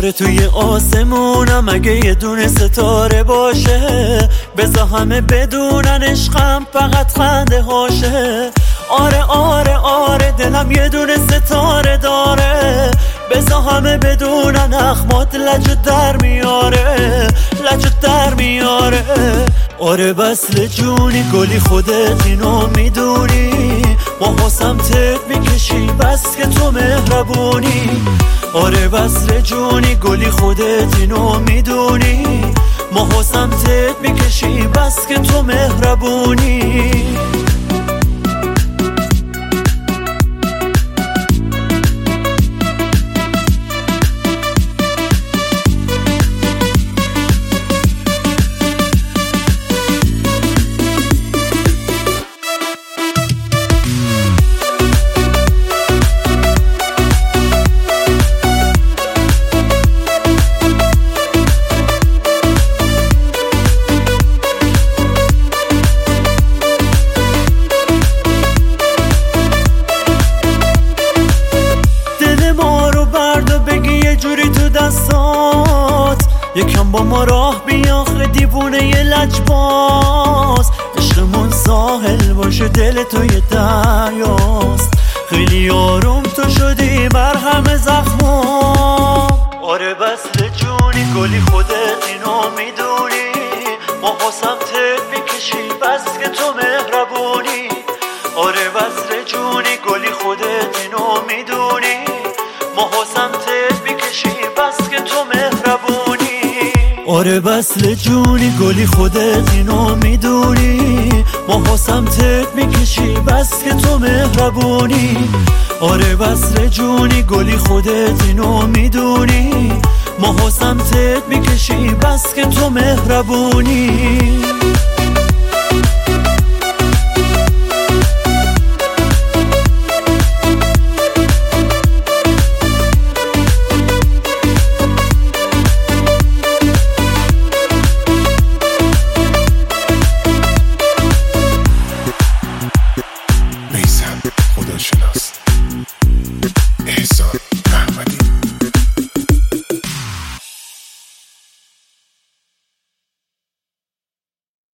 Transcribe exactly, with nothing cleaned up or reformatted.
آره توی آسمونم اگه یه دونه ستاره باشه، بذار همه بدونن عشقم فقط خنده هاشه. آره آره آره دلم یه دونه ستاره داره، بذار همه بدونن اخمات لجت در میاره، لجت در میاره. آره بسل جونی گلی خودت اینو میدونی، ما سمتت میکشی بس که تو مهربونی. آره بسل جونی گلی خودت اینو میدونی، ما سمتت میکشی بس که تو مهربونی. یکم با ما راه بیا آخه دیوونه یه لجباز، عشقمون ساحل باشه دل تو یه دریاست، خیلی آروم تو شدی بر همه زخما. آره بسل جونی گلی خودت اینو میدونی، ما سمتت میکشی بس که تو مهربونی. آره بسل جونی گلی خودت اینو میدونی، ما سمتت میکشی بس که تو مهربونی. آره بسل جونی گلی خودت اینو میدونی، ما سمتت میکشی بس که تو مهربونی. آره بسل جونی گلی خودت اینو میدونی، ما سمتت میکشی بس که تو مهربونی.